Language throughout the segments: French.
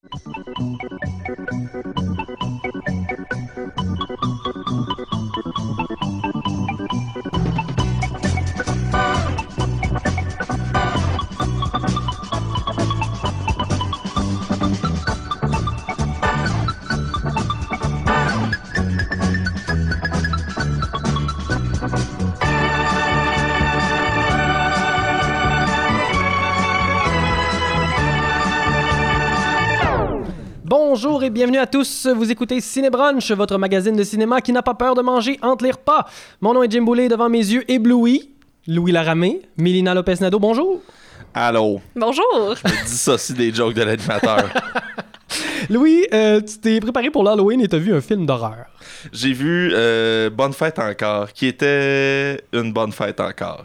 Bonjour et bienvenue à tous, vous écoutez Cinébrunch, votre magazine de cinéma qui n'a pas peur de manger entre les repas. Mon nom est Jim Boulay, devant mes yeux ébloui, Louis Laramé, Mélina Lopez-Nadeau, bonjour. Allô. Bonjour. Je me dissocie des jokes de l'animateur. Louis, tu t'es préparé pour l'Halloween et t'as vu un film d'horreur. J'ai vu Bonne Fête encore, qui était une bonne fête encore.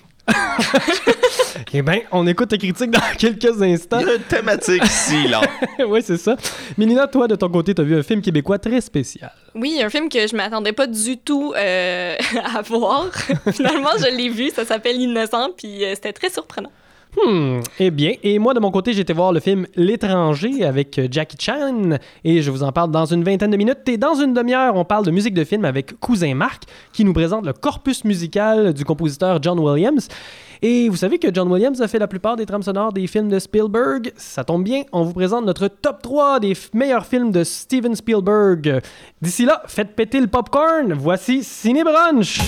Eh bien, on écoute ta critique dans quelques instants. Il y a une thématique ici, là. Oui, c'est ça. Mélina, toi, de ton côté, t'as vu un film québécois très spécial. Oui, un film que je m'attendais pas du tout à voir. Finalement, je l'ai vu, ça s'appelle Innocent, puis c'était très surprenant. Eh bien, et moi, de mon côté, j'ai été voir le film L'étranger avec Jackie Chan, et je vous en parle dans une vingtaine de minutes. Et dans une demi-heure, on parle de musique de film avec Cousin Marc, qui nous présente le corpus musical du compositeur John Williams. Et vous savez que John Williams a fait la plupart des trames sonores des films de Spielberg. Ça tombe bien, on vous présente notre top 3 des meilleurs films de Steven Spielberg. D'ici là, faites péter le popcorn. Voici Cinébrunch.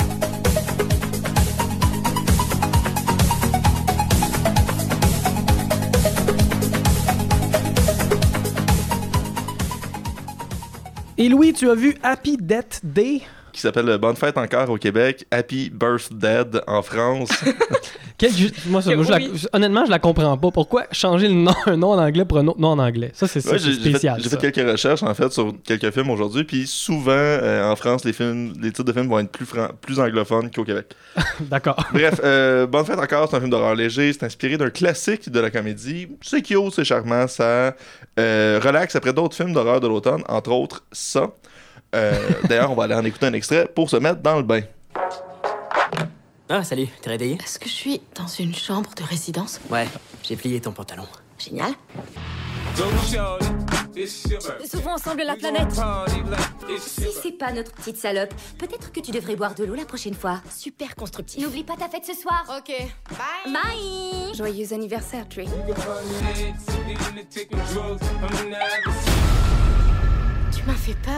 Et Louis, tu as vu Happy Death Day? Qui s'appelle Bonne Fête encore au Québec, Happy Birthday en France. Honnêtement, je la comprends pas. Pourquoi changer un nom en anglais pour un autre nom en anglais? Ça, c'est spécial. J'ai fait quelques recherches, en fait, sur quelques films aujourd'hui, puis souvent, en France, les titres de films vont être plus anglophones qu'au Québec. D'accord. Bref, Bonne Fête encore, c'est un film d'horreur léger, c'est inspiré d'un classique de la comédie. C'est cute, c'est charmant, ça relaxe après d'autres films d'horreur de l'automne, entre autres ça. D'ailleurs, on va aller en écouter un extrait pour se mettre dans le bain. Ah, salut, t'es réveillé? Est-ce que je suis dans une chambre de résidence? Ouais, j'ai plié ton pantalon. Génial. Sauvons ensemble la planète. Si c'est pas notre petite salope, peut-être que tu devrais boire de l'eau la prochaine fois. Super constructif. N'oublie pas ta fête ce soir. Ok, bye. Bye. Joyeux anniversaire, Trey. Tu m'as fait peur.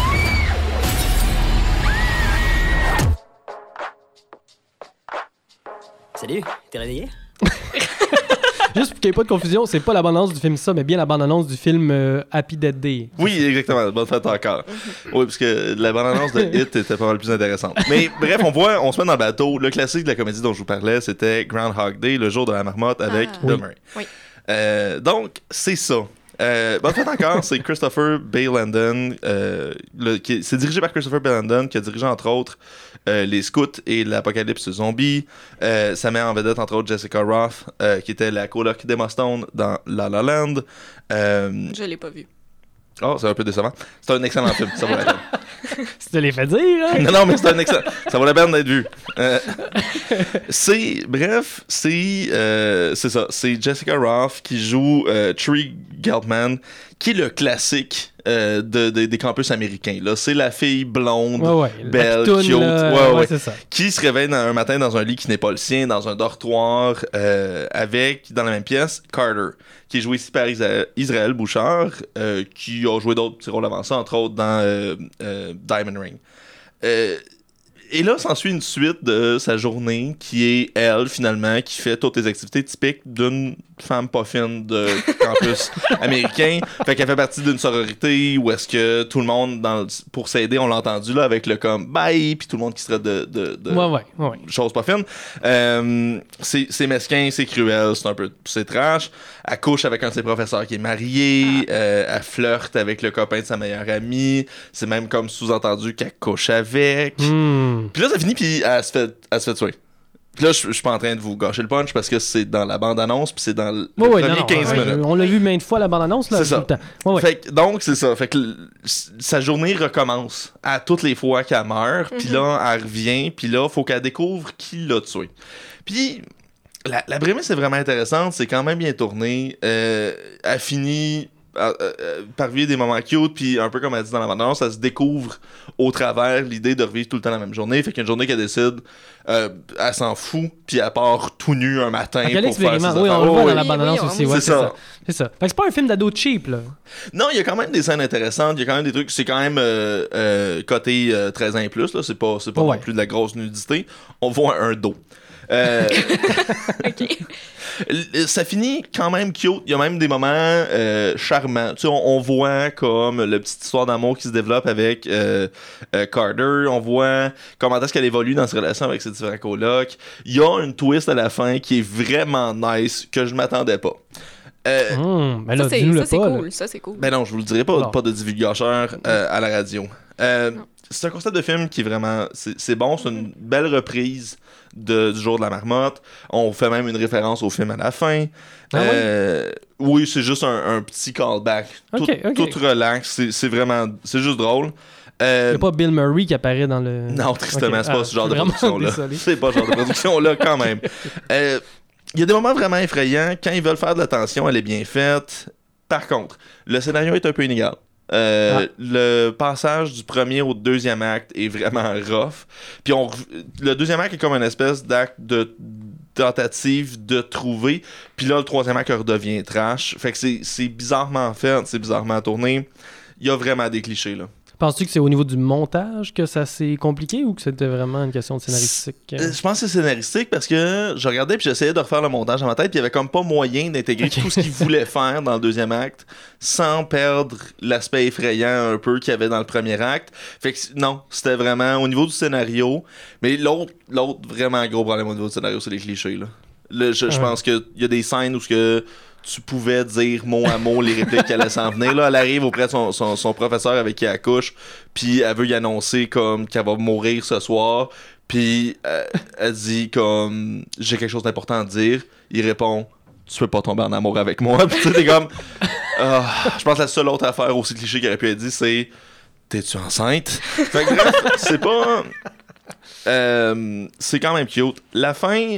Salut, t'es réveillé? Juste pour qu'il n'y ait pas de confusion, c'est pas la bande-annonce du film ça, mais bien la bande-annonce du film Happy Death Day. Oui, exactement. Bonne fête encore. Oui, parce que la bande-annonce de Hit était pas mal plus intéressante. Mais bref, on se met dans le bateau. Le classique de la comédie dont je vous parlais, c'était Groundhog Day, le jour de la marmotte avec Bill Murray. Oui. Donc, c'est ça. Bonne fête encore, c'est Christopher Bay Landon. C'est dirigé par Christopher Bay Landon, qui a dirigé entre autres Les Scouts et l'Apocalypse Zombie. Ça met en vedette entre autres Jessica Roth, qui était la coloc d'Emma Stone dans La La Land. Je l'ai pas vu. Oh, c'est un peu décevant. C'est un excellent film, ça vaut la peine. Tu te l'as fait dire, hein? Non, mais c'est un excellent. Ça vaut la peine d'être vu. C'est ça. C'est Jessica Roth qui joue Tree Geltman, qui est le classique des campus américains. Là. C'est la fille blonde, belle, toune, cute, c'est ça. qui se réveille un matin dans un lit qui n'est pas le sien, dans un dortoir, avec, dans la même pièce, Carter, qui est joué ici par Israël Bouchard, qui a joué d'autres petits rôles avant ça, entre autres dans Diamond Ring. Et là, s'ensuit une suite de sa journée qui est elle, finalement, qui fait toutes les activités typiques d'une femme pas fine de campus américain. Fait qu'elle fait partie d'une sororité où est-ce que tout le monde, pour s'aider, on l'a entendu là, avec le comme bye, puis tout le monde qui serait de choses pas fines. C'est mesquin, c'est cruel, c'est trash. Elle couche avec un de ses professeurs qui est marié, elle flirte avec le copain de sa meilleure amie. C'est même comme sous-entendu qu'elle couche avec. Puis là, ça finit, puis elle se fait tuer. Puis là, je suis pas en train de vous gâcher le punch parce que c'est dans la bande-annonce, puis c'est dans le premier 15 minutes. On l'a vu maintes fois, la bande-annonce, là. C'est ça. Tout le temps. Fait que, donc, c'est ça. Fait que sa journée recommence à toutes les fois qu'elle meurt, puis là, elle revient, puis là, faut qu'elle découvre qui l'a tué. Puis, la prémisse est vraiment intéressante, c'est quand même bien tourné. Elle finit par vivre des moments cute, puis un peu comme elle dit dans la bande-annonce, ça se découvre au travers l'idée de revivre tout le temps la même journée. Fait qu'une journée qu'elle décide, elle s'en fout, puis elle part tout nu un matin pour faire ses affaires. Oui, on le voit dans la bande-annonce aussi. Ouais, c'est ça. C'est ça. Fait que c'est pas un film d'ado cheap, là. Non, il y a quand même des scènes intéressantes, il y a quand même des trucs, c'est quand même côté 13 ans et plus, là. C'est pas non plus de la grosse nudité. On voit un dos. OK. Ça finit quand même cute. Il y a même des moments charmants. Tu sais, on voit comme la petite histoire d'amour qui se développe avec Carter. On voit comment est-ce qu'elle évolue dans ses relations avec ses différents colocs. Il y a une twist à la fin qui est vraiment nice que je m'attendais pas. Ben là, ça, c'est cool. Ça, c'est cool. Ben non, je vous le dirai pas, pas de divulgateur à la radio. C'est un concept de film qui est vraiment... C'est bon, c'est une belle reprise du jour de la marmotte. On fait même une référence au film à la fin. Oui, c'est juste un petit callback. Tout relax. C'est vraiment... C'est juste drôle. Il n'y a pas Bill Murray qui apparaît dans le... Non, tristement, c'est pas ce genre de production-là. C'est pas ce genre de production-là, quand même. Il y a des moments vraiment effrayants. Quand ils veulent faire de l'attention, elle est bien faite. Par contre, le scénario est un peu inégal. Le passage du premier au deuxième acte est vraiment rough. Puis le deuxième acte est comme une espèce d'acte de tentative de trouver. Puis là, le troisième acte redevient trash. Fait que c'est bizarrement fait, c'est bizarrement tourné. Il y a vraiment des clichés, là. Penses-tu que c'est au niveau du montage que ça s'est compliqué ou que c'était vraiment une question de scénaristique? Je pense que c'est scénaristique parce que je regardais puis j'essayais de refaire le montage dans ma tête puis il y avait comme pas moyen d'intégrer tout ce qu'il voulait faire dans le deuxième acte sans perdre l'aspect effrayant un peu qu'il y avait dans le premier acte. Fait que non, c'était vraiment au niveau du scénario. Mais l'autre vraiment gros problème au niveau du scénario, c'est les clichés, là. Je pense qu'il y a des scènes où tu pouvais dire mot à mot les répliques qui allaient s'en venir. Là, elle arrive auprès de son professeur avec qui elle couche, puis elle veut y annoncer comme qu'elle va mourir ce soir, puis elle dit comme j'ai quelque chose d'important à te dire. Il répond tu peux pas tomber en amour avec moi. Puis tu sais, t'es comme je pense que la seule autre affaire aussi cliché qu'il aurait pu être dit, c'est t'es-tu enceinte? Fait que bref, c'est pas c'est quand même cute. La fin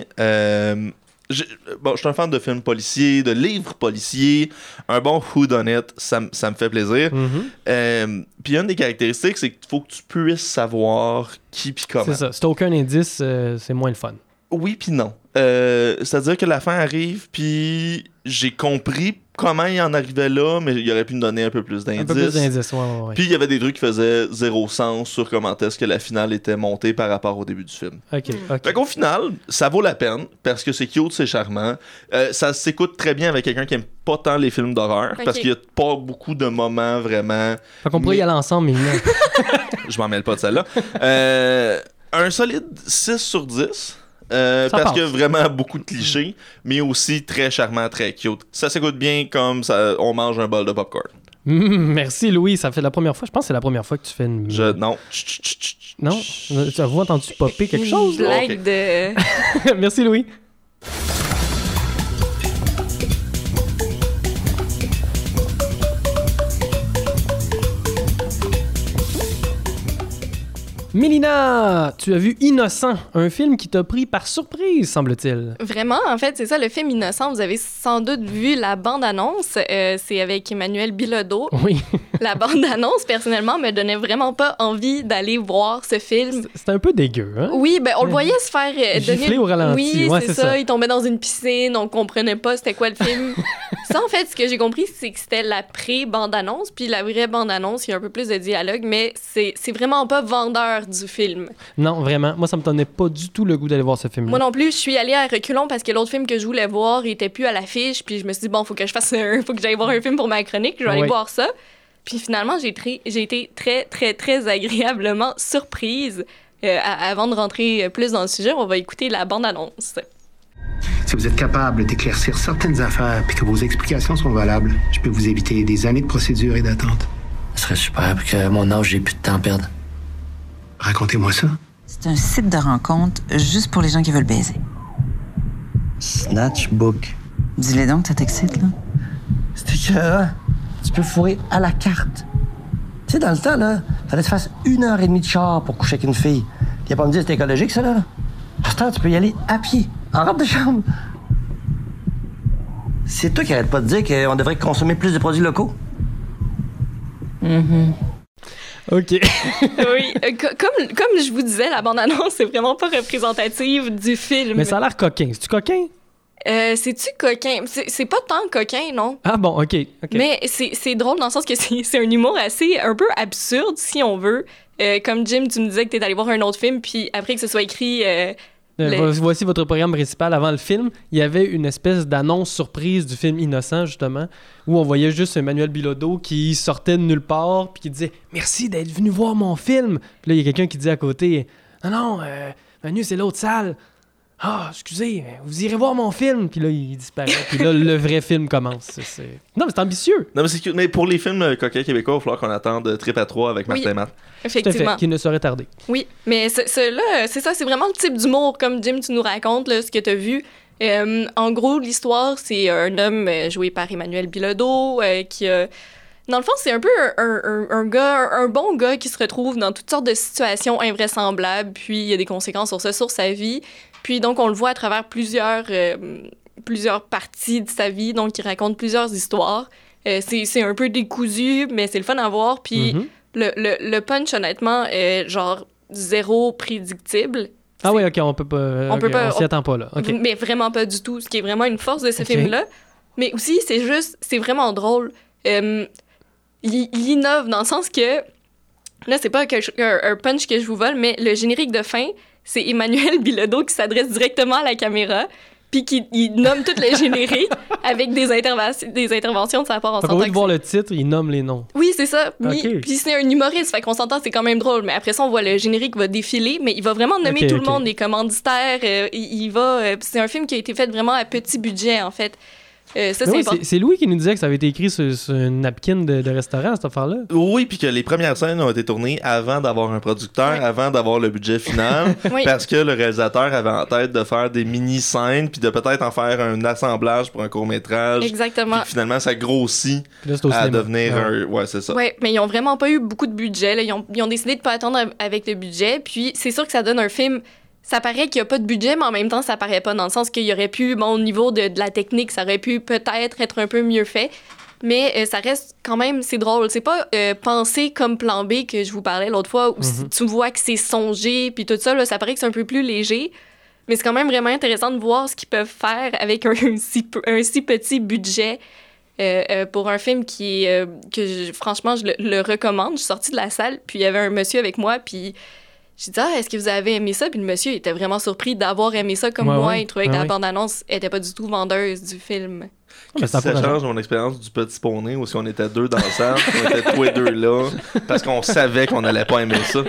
je suis un fan de films policiers, de livres policiers. Un bon whodunit, ça me fait plaisir. Puis une des caractéristiques, c'est qu'il faut que tu puisses savoir qui puis comment. C'est ça. Si t'as aucun indice, c'est moins le fun. Oui puis non. C'est-à-dire que la fin arrive, puis j'ai compris comment il en arrivait là, mais il aurait pu me donner un peu plus d'indices. Un peu plus d'indices, ouais. Puis il y avait des trucs qui faisaient zéro sens sur comment est-ce que la finale était montée par rapport au début du film. Fait qu'au final, ça vaut la peine, parce que c'est cute, c'est charmant. Ça s'écoute très bien avec quelqu'un qui aime pas tant les films d'horreur, parce qu'il y a pas beaucoup de moments vraiment... Fait qu'on pourrait y aller ensemble, mais non. Je m'en mêle pas de celle-là. Un solide 6 sur 10. Parce qu'il y a vraiment beaucoup de clichés, mais aussi très charmant, très cute. Ça s'écoute bien comme on mange un bol de popcorn. Merci Louis, ça fait la première fois. Je pense que c'est la première fois que tu fais une... Non. Non? Tu as entendu popper quelque chose? Une blague de... Merci Louis. Mélina, tu as vu Innocent, un film qui t'a pris par surprise, semble-t-il. Vraiment, en fait, c'est ça, le film Innocent. Vous avez sans doute vu la bande-annonce. C'est avec Emmanuel Bilodeau. Oui. La bande-annonce, personnellement, me donnait vraiment pas envie d'aller voir ce film. C'était un peu dégueu, hein? Oui, ben on le voyait se faire gifler au ralenti. Oui, ouais, c'est ça. Il tombait dans une piscine, on comprenait pas c'était quoi le film. Ça, en fait, ce que j'ai compris, c'est que c'était la pré-bande-annonce, puis la vraie bande-annonce, il y a un peu plus de dialogue, mais c'est vraiment pas vendeur du film. Non, vraiment. Moi, ça me donnait pas du tout le goût d'aller voir ce film-là. Moi non plus, je suis allée à reculons parce que l'autre film que je voulais voir était plus à l'affiche, puis je me suis dit, bon, faut que j'aille voir un film pour ma chronique, je vais aller voir ça. Puis finalement, j'ai été très, très, très agréablement surprise. Avant de rentrer plus dans le sujet, on va écouter la bande-annonce. Si vous êtes capable d'éclaircir certaines affaires puis que vos explications sont valables, je peux vous éviter des années de procédure et d'attente. Ce serait super, parce que à mon âge, j'ai plus de temps à perdre. Racontez-moi ça. C'est un site de rencontre juste pour les gens qui veulent baiser. Snatchbook. Dis-les donc, ça t'excite, là? C'est écœurant. Tu peux fourrer à la carte. Tu sais, dans le temps, là, fallait que tu fasses 1h30 de char pour coucher avec une fille. Viens pas me dire que c'est écologique, ça, là. À ce temps, tu peux y aller à pied, en robe de chambre. c'est toi qui arrête pas de dire qu'on devrait consommer plus de produits locaux. OK. Oui, comme je vous disais, la bande-annonce, c'est vraiment pas représentative du film. Mais ça a l'air coquin. C'est-tu coquin? C'est-tu coquin? C'est pas tant coquin, non? Ah bon, OK. Mais c'est drôle dans le sens que c'est un humour assez un peu absurde, si on veut. Comme Jim, tu me disais que t'es allé voir un autre film, puis après que ce soit écrit... Voici votre programme principal. Avant le film, il y avait une espèce d'annonce surprise du film Innocent, justement, où on voyait juste Emmanuel Bilodeau qui sortait de nulle part puis qui disait « Merci d'être venu voir mon film ». Puis là, il y a quelqu'un qui dit à côté « Non, Manu, c'est l'autre salle. Ah, excusez, vous irez voir mon film. » Puis là, il disparaît. Puis là, le vrai film commence. Non, mais c'est ambitieux. Non, mais c'est cute. Mais pour les films coquins québécois, il va falloir qu'on attende Trip à 3 avec Martin Matt. Effectivement. Tout à fait, qui ne saurait tarder. Oui, mais là, c'est ça, c'est vraiment le type d'humour, comme Jim, tu nous racontes, là, ce que tu as vu. En gros, l'histoire, c'est un homme joué par Emmanuel Bilodeau qui a... Dans le fond, c'est un peu un bon gars qui se retrouve dans toutes sortes de situations invraisemblables, puis il y a des conséquences sur ça, sur sa vie. Puis donc, on le voit à travers plusieurs parties de sa vie, donc il raconte plusieurs histoires. C'est un peu décousu, mais c'est le fun à voir, puis... Le punch, honnêtement, est genre zéro prédictible. Ah oui, OK, on peut pas... on s'y attend pas, là. Okay. Mais vraiment pas du tout, ce qui est vraiment une force de ce film-là. Mais aussi, c'est vraiment drôle. Il innove dans le sens que... Là, c'est pas un punch que je vous vole, mais le générique de fin, c'est Emmanuel Bilodeau qui s'adresse directement à la caméra, puis qui nomme tous les génériques avec des interventions de sa part. Au lieu de voir le titre, il nomme les noms. Oui, c'est ça. Okay. Puis c'est un humoriste, fait qu'on s'entend, c'est quand même drôle. Mais après ça, on voit le générique va défiler, mais il va vraiment nommer tout le monde, les commanditaires. C'est un film qui a été fait vraiment à petit budget, en fait. C'est Louis qui nous disait que ça avait été écrit sur une napkin de restaurant, cette affaire-là. Oui, puis que les premières scènes ont été tournées avant d'avoir un producteur, avant d'avoir le budget final, parce que le réalisateur avait en tête de faire des mini-scènes, puis de peut-être en faire un assemblage pour un court-métrage. Exactement. Puis finalement, ça grossit à devenir un... Ouais, c'est ça. Oui, mais ils ont vraiment pas eu beaucoup de budget. Là. Ils ont décidé de pas attendre avec le budget, puis c'est sûr que ça donne un film... Ça paraît qu'il n'y a pas de budget, mais en même temps, ça paraît pas, dans le sens qu'il y aurait pu, au niveau de la technique, ça aurait pu peut-être être un peu mieux fait. Mais ça reste quand même, c'est drôle. C'est pas pensé comme Plan B que je vous parlais l'autre fois, où tu vois que c'est songé, puis tout ça, là, ça paraît que c'est un peu plus léger. Mais c'est quand même vraiment intéressant de voir ce qu'ils peuvent faire avec un si petit budget pour un film franchement, je le recommande. Je suis sortie de la salle, puis il y avait un monsieur avec moi, puis... J'ai dit, est-ce que vous avez aimé ça? Puis le monsieur était vraiment surpris d'avoir aimé ça comme moi. Il trouvait que la bande-annonce n'était pas du tout vendeuse du film. Ça change mon expérience du Petit Poney, où si on était deux dans la salle, on était tous les deux là, parce qu'on savait qu'on n'allait pas aimer ça.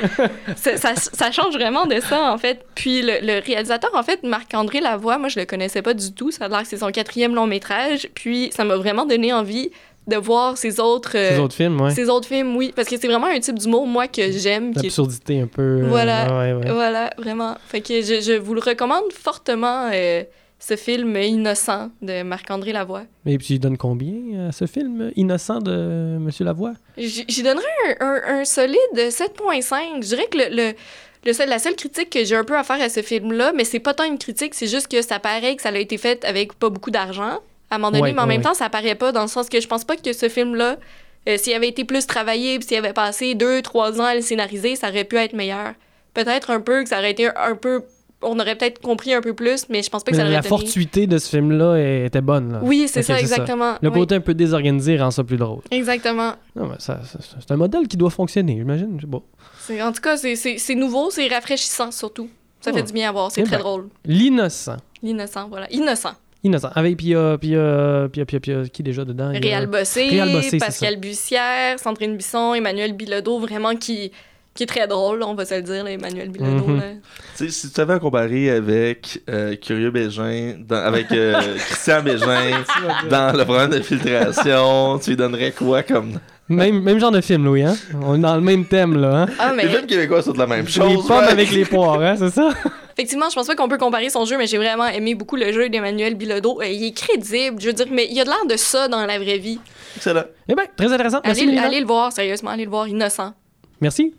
Ça change vraiment de ça, en fait. Puis le réalisateur, en fait, Marc-André Lavoie, moi, je le connaissais pas du tout. Ça a l'air que c'est son 4e long-métrage. Puis ça m'a vraiment donné envie de voir ces autres films, oui. Parce que c'est vraiment un type d'humour, moi, que j'aime. L'absurdité un peu... Voilà, vraiment. Fait que je vous le recommande fortement, ce film Innocent de Marc-André Lavoie. Et puis, il donne combien à ce film Innocent de M. Lavoie? J'y donnerais un solide 7.5. Je dirais que la seule critique que j'ai un peu à faire à ce film-là, mais c'est pas tant une critique, c'est juste que ça paraît que ça a été fait avec pas beaucoup d'argent. À un moment donné, mais en même temps, ça paraît pas, dans le sens que je pense pas que ce film-là, s'il avait été plus travaillé, puis s'il avait passé 2-3 ans à le scénariser, ça aurait pu être meilleur. Peut-être un peu, que ça aurait été un peu... On aurait peut-être compris un peu plus, mais je pense pas que ça aurait été... La fortuité de ce film-là était bonne, là. Oui, c'est ça, exactement. Le côté un peu désorganisé rend ça plus drôle. Exactement. Non, mais c'est un modèle qui doit fonctionner, j'imagine, je sais pas. En tout cas, c'est nouveau, c'est rafraîchissant, surtout. Ça fait du bien à voir, c'est très drôle. L'Innocent, voilà. Innocent. Avec puis il y a qui déjà dedans? Réal Bossé, Pascal Bussière, Sandrine Bisson, Emmanuel Bilodeau, vraiment qui est très drôle, on va se le dire, là, Emmanuel Bilodeau. Si tu avais à comparer avec Curieux Bégin, avec Christian Bégin, dans le programme de filtration, tu lui donnerais quoi comme... Même genre de film, Louis, hein? On est dans le même thème, là, hein? Les films québécois sont de la même chose. Les pommes avec les poires, hein, c'est ça? Effectivement, je pense pas qu'on peut comparer son jeu, mais j'ai vraiment aimé beaucoup le jeu d'Emmanuel Bilodeau. Il est crédible, je veux dire, mais il y a de l'air de ça dans la vraie vie. Excellent. Eh bien, très intéressant. Merci, allez le voir, sérieusement, allez le voir, Innocent. Merci.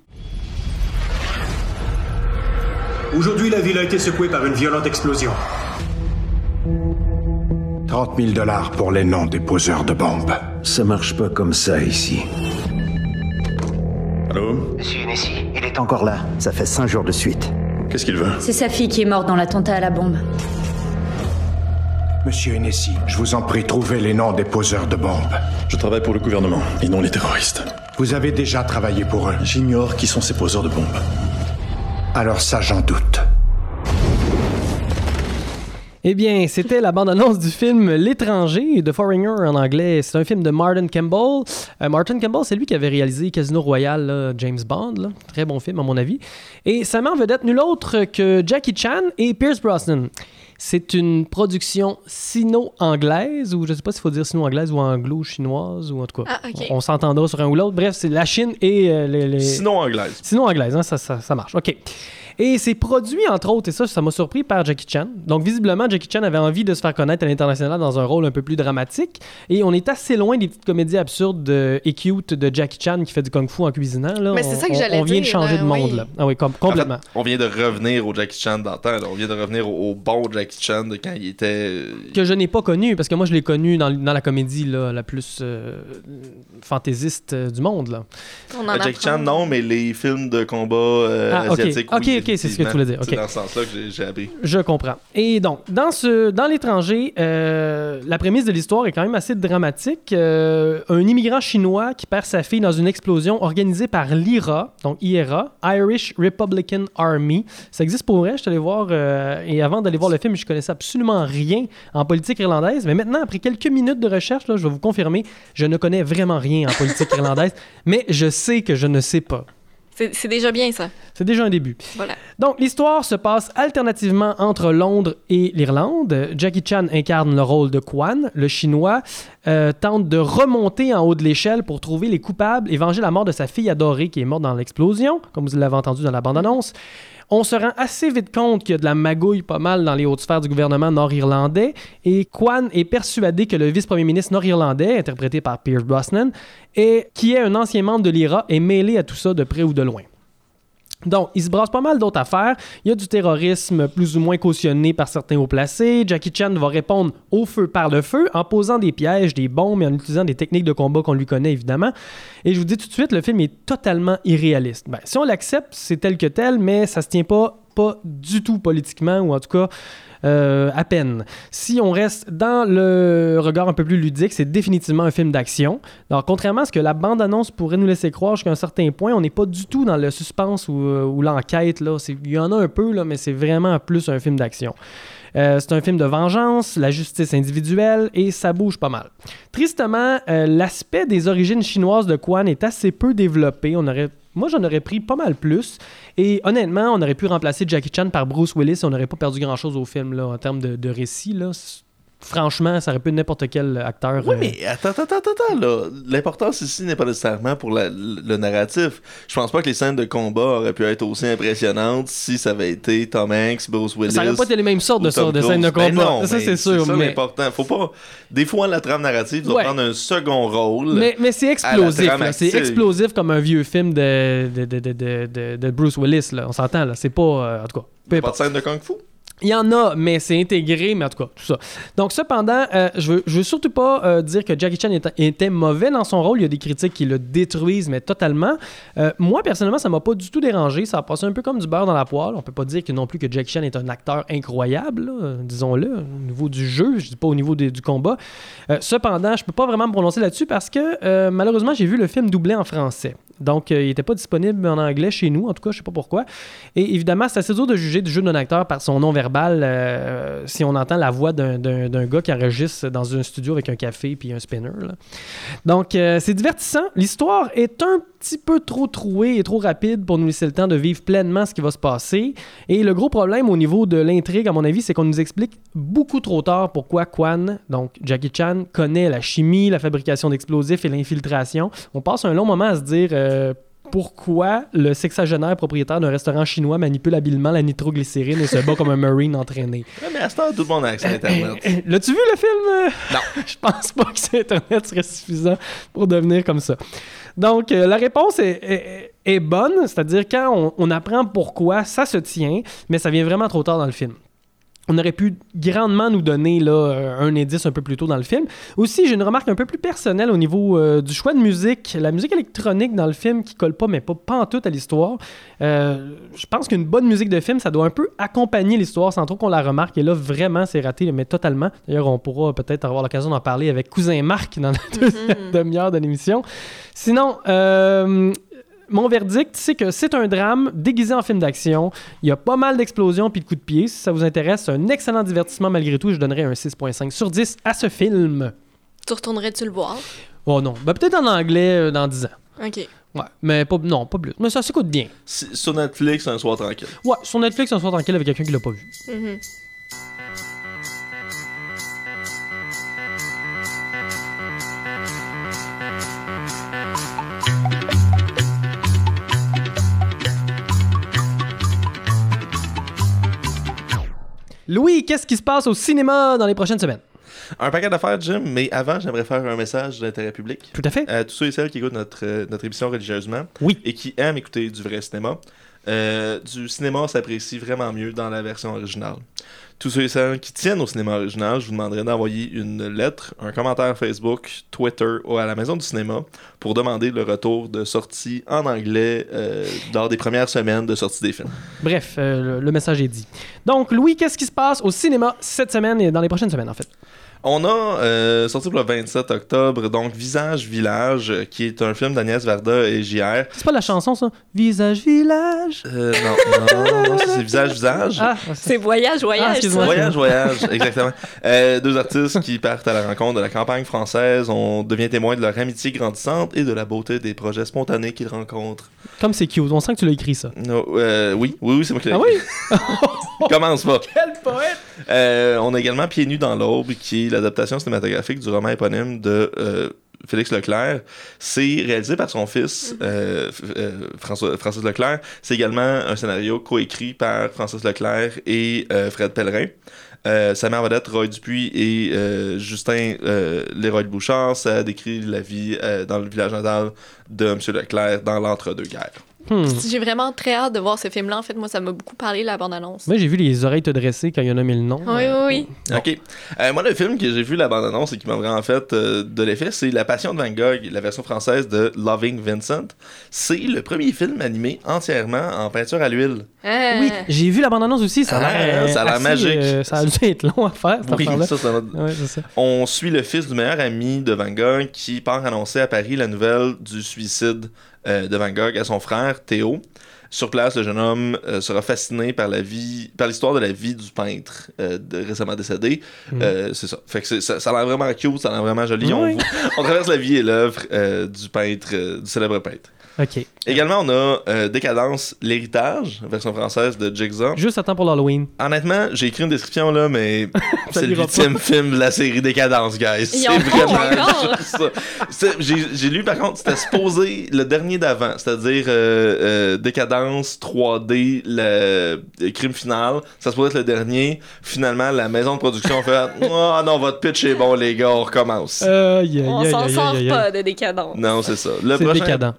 Aujourd'hui, la ville a été secouée par une violente explosion. 30 000 $ pour les noms des poseurs de bombes. Ça marche pas comme ça ici. Allô? Monsieur Hennessy, il est encore là. Ça fait 5 jours de suite. Qu'est-ce qu'il veut? C'est sa fille qui est morte dans l'attentat à la bombe. Monsieur Hennessy, je vous en prie, trouvez les noms des poseurs de bombes. Je travaille pour le gouvernement, et non les terroristes. Vous avez déjà travaillé pour eux? J'ignore qui sont ces poseurs de bombes. Alors ça, j'en doute. Eh bien, c'était la bande-annonce du film L'étranger, The Foreigner en anglais. C'est un film de Martin Campbell. Martin Campbell, c'est lui qui avait réalisé Casino Royale, là, James Bond. Là. Très bon film, à mon avis. Et ça met en vedette nul autre que Jackie Chan et Pierce Brosnan. C'est une production sino-anglaise, ou je ne sais pas s'il faut dire sino-anglaise ou anglo-chinoise, ou en tout cas, on s'entendra sur un ou l'autre. Bref, c'est la Chine et les... Sino-anglaise. Sino-anglaise, hein, ça marche. OK. Et c'est produit, entre autres, et ça m'a surpris, par Jackie Chan. Donc, visiblement, Jackie Chan avait envie de se faire connaître à l'international dans un rôle un peu plus dramatique. Et on est assez loin des petites comédies absurdes et cute de Jackie Chan qui fait du kung-fu en cuisinant. Là. Mais c'est ça que j'allais dire. On vient de changer de monde, oui. là. Ah oui, complètement. En fait, on vient de revenir au Jackie Chan d'antan. On vient de revenir au bon Jackie Chan de quand il était... Que je n'ai pas connu, parce que moi, je l'ai connu dans la comédie là, la plus fantaisiste du monde. Là. Jackie Chan, non, mais les films de combat asiatiques, OK, c'est ce que tu voulais dire. C'est dans ce sens-là que j'ai appris. Je comprends. Et donc, dans L'étranger, la prémisse de l'histoire est quand même assez dramatique. Un immigrant chinois qui perd sa fille dans une explosion organisée par l'IRA, donc IRA, Irish Republican Army. Ça existe pour vrai, je suis allé voir, et avant d'aller voir le film, je connaissais absolument rien en politique irlandaise. Mais maintenant, après quelques minutes de recherche, là, je vais vous confirmer, je ne connais vraiment rien en politique irlandaise, mais je sais que je ne sais pas. C'est déjà bien, ça. C'est déjà un début. Voilà. Donc, l'histoire se passe alternativement entre Londres et l'Irlande. Jackie Chan incarne le rôle de Kwan, le Chinois, tente de remonter en haut de l'échelle pour trouver les coupables et venger la mort de sa fille adorée qui est morte dans l'explosion, comme vous l'avez entendu dans la bande-annonce. On se rend assez vite compte qu'il y a de la magouille pas mal dans les hautes sphères du gouvernement nord-irlandais et Kwan est persuadé que le vice-premier ministre nord-irlandais, interprété par Pierce Brosnan, qui est un ancien membre de l'IRA, est mêlé à tout ça de près ou de loin. Donc, il se brasse pas mal d'autres affaires. Il y a du terrorisme plus ou moins cautionné par certains hauts placés. Jackie Chan va répondre au feu par le feu en posant des pièges, des bombes et en utilisant des techniques de combat qu'on lui connaît évidemment. Et je vous dis tout de suite, le film est totalement irréaliste. Ben, si on l'accepte, c'est tel que tel, mais ça se tient pas du tout politiquement, ou en tout cas à peine. Si on reste dans le regard un peu plus ludique, c'est définitivement un film d'action. Alors, contrairement à ce que la bande-annonce pourrait nous laisser croire jusqu'à un certain point, on n'est pas du tout dans le suspense ou l'enquête. Là. Il y en a un peu, là, mais c'est vraiment plus un film d'action. C'est un film de vengeance, la justice individuelle, et ça bouge pas mal. Tristement, l'aspect des origines chinoises de Kwan est assez peu développé. Moi, j'en aurais pris pas mal plus. Et honnêtement, on aurait pu remplacer Jackie Chan par Bruce Willis et on n'aurait pas perdu grand-chose au film là, en termes de récit. Là. Franchement, ça aurait pu être n'importe quel acteur. Oui, mais attends, là. L'importance ici n'est pas nécessairement pour le narratif. Je pense pas que les scènes de combat auraient pu être aussi impressionnantes si ça avait été Tom Hanks, Bruce Willis. Ça n'aurait pas été les mêmes sortes de scènes de combat. Ben non, ça, c'est sûr. C'est ça l'important. Faut pas... Des fois, la trame narrative doit prendre un second rôle. Mais c'est explosif. C'est explosif comme un vieux film de Bruce Willis. Là. On s'entend, là. C'est pas... en tout cas... Pas de scène de kung-fu? Il y en a, mais c'est intégré, mais en tout cas, tout ça. Donc, cependant, je veux surtout pas dire que Jackie Chan était mauvais dans son rôle. Il y a des critiques qui le détruisent, mais totalement. Moi, personnellement, ça m'a pas du tout dérangé. Ça a passé un peu comme du beurre dans la poêle. On peut pas dire non plus que Jackie Chan est un acteur incroyable, là, disons-le, au niveau du jeu, je dis pas au niveau du combat. Cependant, je peux pas vraiment me prononcer là-dessus parce que, malheureusement, j'ai vu le film doublé en français. Donc, il n'était pas disponible en anglais chez nous, en tout cas, je sais pas pourquoi. Et évidemment, c'est assez dur de juger du jeu d'un acteur par son nom verbal si on entend la voix d'un gars qui enregistre dans un studio avec un café puis un spinner. Là. Donc, c'est divertissant. L'histoire est un petit peu trop trouée et trop rapide pour nous laisser le temps de vivre pleinement ce qui va se passer. Et le gros problème au niveau de l'intrigue, à mon avis, c'est qu'on nous explique beaucoup trop tard pourquoi Kwan, donc Jackie Chan, connaît la chimie, la fabrication d'explosifs et l'infiltration. On passe un long moment à se dire... pourquoi le sexagénaire propriétaire d'un restaurant chinois manipule habilement la nitroglycérine et se bat comme un Marine entraîné. Ouais, mais à ce temps, tout le monde a accès à Internet. L'as-tu vu, le film? Non. Je pense pas que Internet serait suffisant pour devenir comme ça. Donc, la réponse est bonne, c'est-à-dire quand on apprend pourquoi, ça se tient, mais ça vient vraiment trop tard dans le film. On aurait pu grandement nous donner là, un indice un peu plus tôt dans le film. Aussi, j'ai une remarque un peu plus personnelle au niveau du choix de musique. La musique électronique dans le film qui colle pas, mais pas en tout à l'histoire. Je pense qu'une bonne musique de film, ça doit un peu accompagner l'histoire sans trop qu'on la remarque. Et là, vraiment, c'est raté, mais totalement. D'ailleurs, on pourra peut-être avoir l'occasion d'en parler avec Cousin Marc dans la deuxième demi-heure de l'émission. Sinon... mon verdict, c'est que c'est un drame déguisé en film d'action. Il y a pas mal d'explosions puis de coups de pied. Si ça vous intéresse, c'est un excellent divertissement malgré tout. Je donnerais un 6.5 sur 10 à ce film. Tu retournerais-tu le voir? Oh non. Ben, peut-être en anglais dans 10 ans. OK. Ouais, mais pas plus. Mais ça s'écoute bien. Sur Netflix, un soir tranquille. Ouais, sur Netflix, un soir tranquille avec quelqu'un qui l'a pas vu. Mm-hmm. Louis, qu'est-ce qui se passe au cinéma dans les prochaines semaines? Un paquet d'affaires, Jim, mais avant, j'aimerais faire un message d'intérêt public. Tout à fait. Tous ceux et celles qui écoutent notre émission religieusement et qui aiment écouter du vrai cinéma, du cinéma s'apprécie vraiment mieux dans la version originale. Tous ceux et celles qui tiennent au cinéma original, je vous demanderai d'envoyer une lettre, un commentaire Facebook, Twitter ou à la Maison du cinéma pour demander le retour de sortie en anglais lors des premières semaines de sortie des films. Bref, le message est dit. Donc, Louis, qu'est-ce qui se passe au cinéma cette semaine et dans les prochaines semaines, en fait? On a sorti pour le 27 octobre, donc Visage Village, qui est un film d'Agnès Varda et JR. C'est pas la chanson, ça? Visage Village? Non, c'est Visage. Ah, c'est Voyage. Voyage, exactement. Deux artistes qui partent à la rencontre de la campagne française. On devient témoin de leur amitié grandissante et de la beauté des projets spontanés qu'ils rencontrent. Comme c'est cute, on sent que tu l'as écrit, ça. No, oui, c'est moi qui l'ai écrit. Ah oui? Commence pas. Quel poète! On a également Pieds nus dans l'aube, qui est l'adaptation cinématographique du roman éponyme de Félix Leclerc. C'est réalisé par son fils, Francis Leclerc. C'est également un scénario coécrit par Francis Leclerc et Fred Pellerin. Sa mère vedette, Roy Dupuis et Justin Léroy-Bouchard. Ça décrit la vie dans le village natal de M. Leclerc dans l'entre-deux-guerres. J'ai vraiment très hâte de voir ce film-là. En fait, moi, ça m'a beaucoup parlé, la bande-annonce. Moi, j'ai vu les oreilles te dresser quand il a nommé le nom. Oui. OK. Moi, le film que j'ai vu, la bande-annonce, et qui m'a vraiment fait de l'effet, c'est La Passion de Van Gogh, la version française de Loving Vincent. C'est le premier film animé entièrement en peinture à l'huile. Oui, j'ai vu la bande-annonce aussi. Ça a l'air magique. Ça a dû être long à faire, cette affaire-là. C'est ça. On suit le fils du meilleur ami de Van Gogh qui part annoncer à Paris la nouvelle du suicide de Van Gogh à son frère Théo. Sur place, le jeune homme sera fasciné par l'histoire de la vie du peintre récemment décédé. C'est ça. Fait que ça a l'air vraiment cute, ça a l'air vraiment joli. On traverse la vie et l'œuvre du célèbre peintre. OK. Également, on a Décadence, l'héritage, version française de Jigsaw. Juste à temps pour l'Halloween. Honnêtement, j'ai écrit une description là, mais c'est le 8e film de la série Décadence, guys. C'est vraiment ça. J'ai lu, par contre, c'était supposé le dernier d'avant, c'est-à-dire Décadence 3D, le crime final. Ça se pourrait être le dernier. Finalement, la maison de production a fait « Oh non, votre pitch est bon, les gars, on recommence. » On s'en sort pas de Décadence. Non, c'est ça. C'est décadent.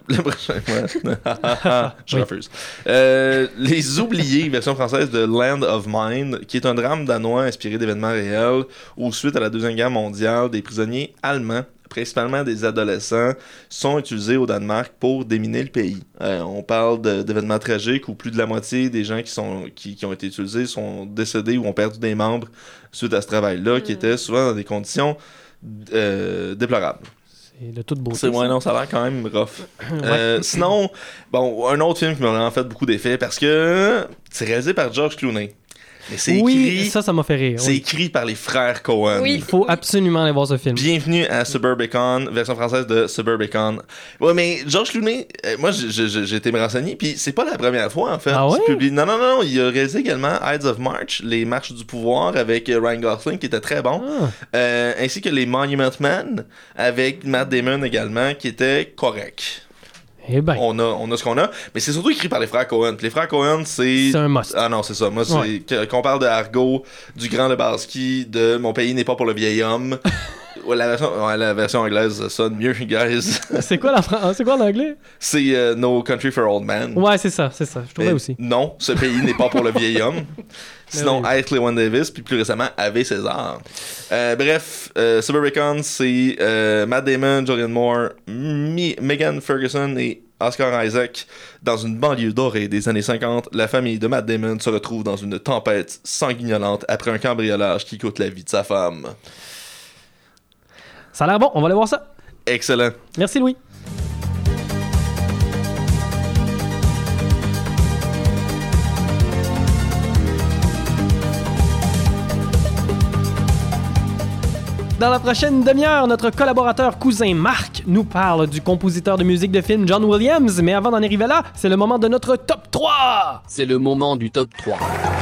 Je refuse. Les Oubliés, version française de Land of Mine, qui est un drame danois inspiré d'événements réels où, suite à la Deuxième Guerre mondiale, des prisonniers allemands, principalement des adolescents, sont utilisés au Danemark pour déminer le pays. On parle d'événements tragiques où plus de la moitié des gens qui ont été utilisés sont décédés ou ont perdu des membres suite à ce travail-là, qui était souvent dans des conditions déplorables. C'est de toute beauté. C'est non, ça a l'air quand même rough. Sinon, un autre film qui m'a vraiment fait beaucoup d'effet parce que c'est réalisé par George Clooney. Mais c'est écrit, ça m'a fait rire. C'est écrit par les frères Coen. Oui, il faut absolument aller voir ce film. Bienvenue à Suburbicon, version française de Suburbicon. Ouais, mais George Clooney, moi j'ai été me renseigner, puis c'est pas la première fois en fait. Ah ouais? Non, il a réalisé également Ides of March, les marches du pouvoir avec Ryan Gosling qui était très bon, ainsi que les Monument Men avec Matt Damon également qui était correct. Eh ben. On a ce qu'on a, mais c'est surtout écrit par les frères Coen. Puis les frères Coen, c'est un must. Ah non, c'est ça. Moi, c'est qu'on parle de Argo, du Grand Lebowski, de Mon pays n'est pas pour le vieil homme. Ouais, la version anglaise sonne mieux, guys. C'est quoi en anglais? C'est No Country for Old Men. Ouais, c'est ça. Je trouvais aussi. Non, ce pays n'est pas pour le vieil homme. Sinon, oui. Ike Lewin Davis, puis plus récemment, Ave César. Bref, Suburbicon, c'est Matt Damon, Julianne Moore, Megan Ferguson et Oscar Isaac. Dans une banlieue dorée des années 50, la famille de Matt Damon se retrouve dans une tempête sanguinolente après un cambriolage qui coûte la vie de sa femme. Ça a l'air bon, on va aller voir ça. Excellent. Merci Louis. Dans la prochaine demi-heure, notre collaborateur cousin Marc nous parle du compositeur de musique de film John Williams. Mais avant d'en arriver là, c'est le moment de notre top 3! C'est le moment du top 3.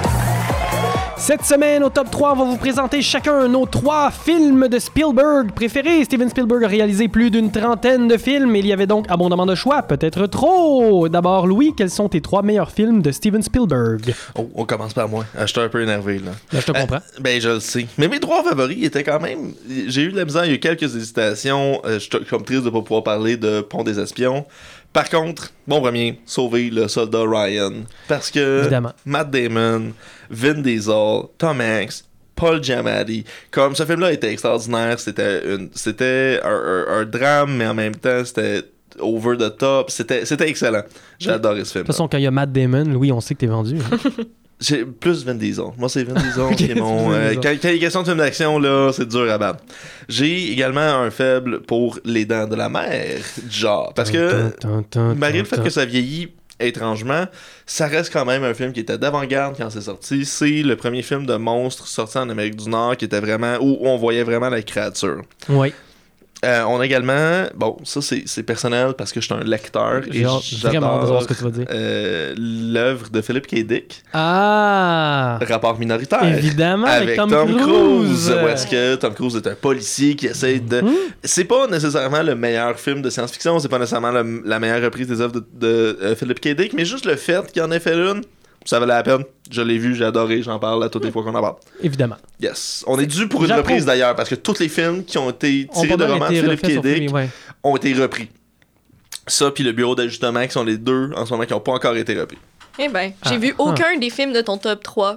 Cette semaine, au top 3, on va vous présenter chacun nos 3 films de Spielberg préférés. Steven Spielberg a réalisé plus d'une trentaine de films. Il y avait donc abondamment de choix, peut-être trop. D'abord, Louis, quels sont tes 3 meilleurs films de Steven Spielberg? Oh, on commence par moi. Je suis un peu énervé, là. Là, je te comprends. Ben, je le sais. Mais mes 3 favoris étaient quand même... J'ai eu de la misère, il y a eu quelques hésitations. Je suis comme triste de ne pas pouvoir parler de Pont des Espions. Par contre, mon premier, sauver le soldat Ryan. Parce que évidemment, Matt Damon, Vin Diesel, Tom Hanks, Paul Giamatti, comme ce film-là était extraordinaire. C'était un drame, mais en même temps, c'était over the top. C'était excellent. J'ai adoré ce film. De toute façon, quand il y a Matt Damon, Louis, on sait que t'es vendu. Hein? J'ai plus Vin Diesel. Moi, c'est Vin Diesel qui est mon... quand il est question de film d'action, là, c'est dur à battre. J'ai également un faible pour Les Dents de la Mer, genre. Parce que, malgré le fait que ça vieillit étrangement, ça reste quand même un film qui était d'avant-garde quand c'est sorti. C'est le premier film de monstre sorti en Amérique du Nord qui était vraiment... où on voyait vraiment la créature. Oui. On a également, bon, ça c'est personnel parce que je suis un lecteur et j'adore ce que tu vas dire. L'œuvre de Philip K. Dick. Ah! Rapport minoritaire. Évidemment, avec Tom Cruise. Où est-ce que Tom Cruise est un policier qui essaie de... C'est pas nécessairement le meilleur film de science-fiction, c'est pas nécessairement la meilleure reprise des œuvres de Philip K. Dick, mais juste le fait qu'il en ait fait une, ça valait la peine. Je l'ai vu, j'ai adoré, j'en parle à toutes les fois qu'on en parle. Évidemment. Yes. On est dû pour une reprise d'ailleurs, parce que tous les films qui ont été tirés de romans de Philip K. Dick ont été repris. Ça, puis le bureau d'ajustement, qui sont les deux en ce moment qui n'ont pas encore été repris. Eh ben, j'ai vu aucun des films de ton top 3.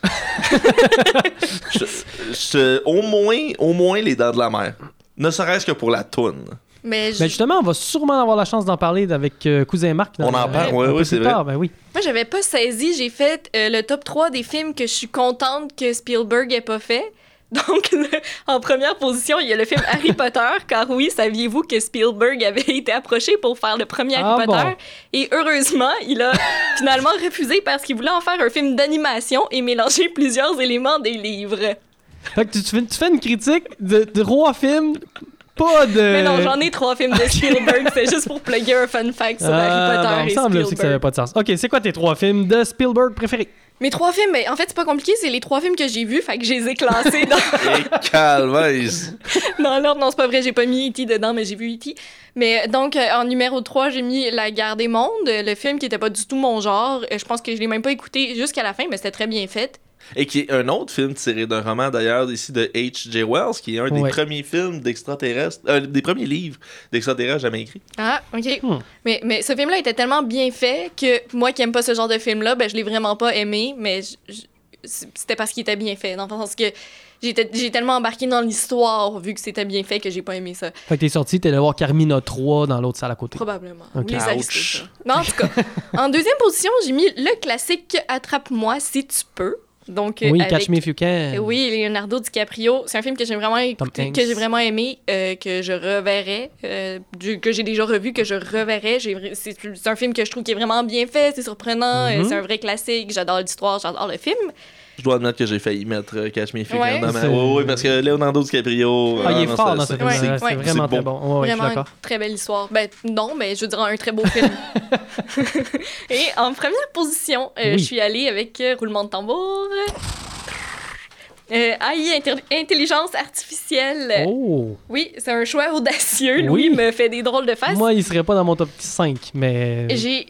Au moins Les Dents de la Mer. Ne serait-ce que pour la toune. Mais justement, on va sûrement avoir la chance d'en parler avec cousin Marc. On en parle, oui, c'est vrai. Ben oui. Moi, j'avais pas saisi. J'ai fait le top 3 des films que je suis contente que Spielberg ait pas fait. Donc, en première position, il y a le film Harry Potter, car oui, saviez-vous que Spielberg avait été approché pour faire le premier Harry Potter? Bon. Et heureusement, il a finalement refusé parce qu'il voulait en faire un film d'animation et mélanger plusieurs éléments des livres. Fait que tu fais une critique de 3 films... Pas de... Mais non, j'en ai 3 films de Spielberg. C'est juste pour plugger un fun fact sur Harry Potter et Spielberg. Il semble aussi que ça n'avait pas de sens. OK, c'est quoi tes 3 films de Spielberg préférés? Mes 3 films, ben, en fait, c'est pas compliqué. C'est les 3 films que j'ai vus. Fait que je les ai classés dans... Et calvaise! Dans l'ordre, non, c'est pas vrai. J'ai pas mis E.T. dedans, mais j'ai vu E.T. Mais donc, en numéro 3, j'ai mis La Guerre des Mondes. Le film qui était pas du tout mon genre. Je pense que je l'ai même pas écouté jusqu'à la fin, mais c'était très bien fait. Et qui est un autre film tiré d'un roman d'ailleurs ici de H.G. Wells, qui est un des premiers films d'extraterrestres, des premiers livres d'extraterrestres jamais écrits. Ah, ok. Mais ce film-là était tellement bien fait que moi qui aime pas ce genre de film-là, ben je l'ai vraiment pas aimé, mais c'était parce qu'il était bien fait. Dans le sens que j'ai tellement embarqué dans l'histoire vu que c'était bien fait que j'ai pas aimé ça. Fait que t'es sorti, t'es allé voir Carmina 3 dans l'autre salle à côté. Probablement. Okay. Non, en tout cas, en deuxième position, j'ai mis le classique Attrape-moi si tu peux. Donc, oui, Catch Me If You Can. Oui, Leonardo DiCaprio. C'est un film que j'ai vraiment écouté, que j'ai vraiment aimé, que je reverrai, que j'ai déjà revu, que je reverrai. C'est un film que je trouve qui est vraiment bien fait, c'est surprenant, c'est un vrai classique. J'adore l'histoire, j'adore le film. Je dois admettre que j'ai failli mettre Catch Me If You Can dans ma... Oui, parce que Leonardo DiCaprio... il est fort dans ce film. C'est vraiment très bon. Vraiment une très belle histoire. Ben non, mais je veux dire un très beau film. Et en première position, je suis allée avec roulement de tambour. AI, intelligence artificielle. Oh! Oui, c'est un choix audacieux. Louis me fait des drôles de faces. Moi, il serait pas dans mon top 5, mais...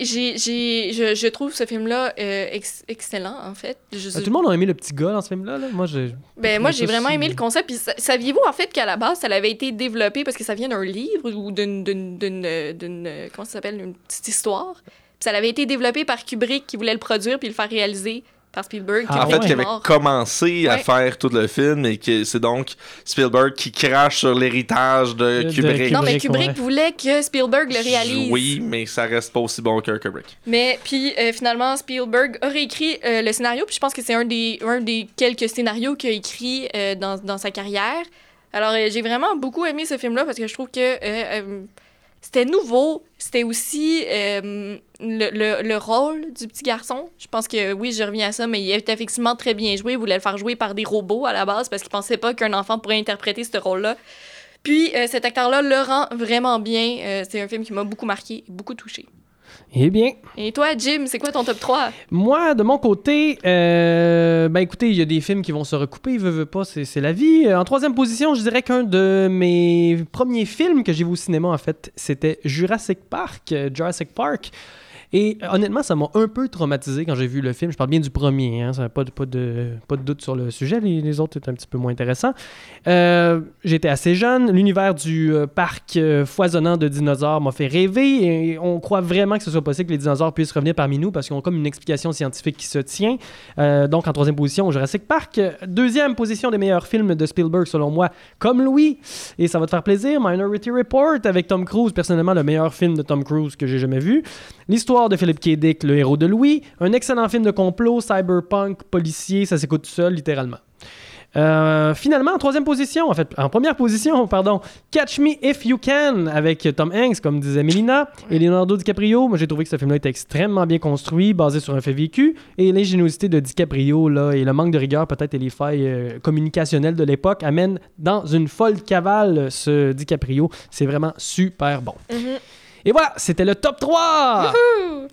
Je trouve ce film-là excellent, en fait. Tout le monde a aimé le petit gars dans ce film-là. Là. Moi, j'ai vraiment aimé le concept. Puis saviez-vous, en fait, qu'à la base, ça avait été développé parce que ça vient d'un livre ou d'une comment ça s'appelle? Une petite histoire. Puis ça avait été développé par Kubrick qui voulait le produire puis le faire réaliser par Spielberg. En fait, qui avait commencé à faire tout le film et que c'est donc Spielberg qui crache sur l'héritage de Kubrick. Non, mais Kubrick voulait que Spielberg le réalise. Oui, mais ça reste pas aussi bon qu'un Kubrick. Mais puis finalement, Spielberg a réécrit le scénario, puis je pense que c'est un des quelques scénarios qu'il a écrit dans sa carrière. Alors, j'ai vraiment beaucoup aimé ce film-là parce que je trouve que c'était nouveau. C'était aussi le rôle du petit garçon. Je pense que, oui, je reviens à ça, mais il était effectivement très bien joué. Il voulait le faire jouer par des robots à la base parce qu'il pensait pas qu'un enfant pourrait interpréter ce rôle-là. Puis, cet acteur-là le rend vraiment bien. C'est un film qui m'a beaucoup marqué, beaucoup touché. Eh bien. Et toi, Jim, c'est quoi ton top 3? Moi, de mon côté, écoutez, il y a des films qui vont se recouper, veut pas, c'est la vie. En troisième position, je dirais qu'un de mes premiers films que j'ai vu au cinéma, en fait, c'était Jurassic Park. Et honnêtement, ça m'a un peu traumatisé quand j'ai vu le film. Je parle bien du premier, hein, ça n'a pas de doute sur le sujet. Les autres étaient un petit peu moins intéressants. J'étais assez jeune. L'univers du parc foisonnant de dinosaures m'a fait rêver. Et on croit vraiment que ce soit possible que les dinosaures puissent revenir parmi nous parce qu'ils ont comme une explication scientifique qui se tient. Donc, en troisième position, Jurassic Park. Deuxième position des meilleurs films de Spielberg, selon moi, comme Louis. Et ça va te faire plaisir, Minority Report avec Tom Cruise. Personnellement, le meilleur film de Tom Cruise que j'ai jamais vu. L'histoire de Philip K. Dick, le héros de Louis. Un excellent film de complot, cyberpunk, policier, ça s'écoute tout seul, littéralement. Finalement, en première position, Catch Me If You Can avec Tom Hanks, comme disait Mélina, et Leonardo DiCaprio. Moi, j'ai trouvé que ce film-là était extrêmement bien construit, basé sur un fait vécu, et l'ingéniosité de DiCaprio là, et le manque de rigueur, peut-être, et les failles communicationnelles de l'époque amènent dans une folle cavale ce DiCaprio. C'est vraiment super bon. Mm-hmm. Et voilà, c'était le top 3! Wouhou!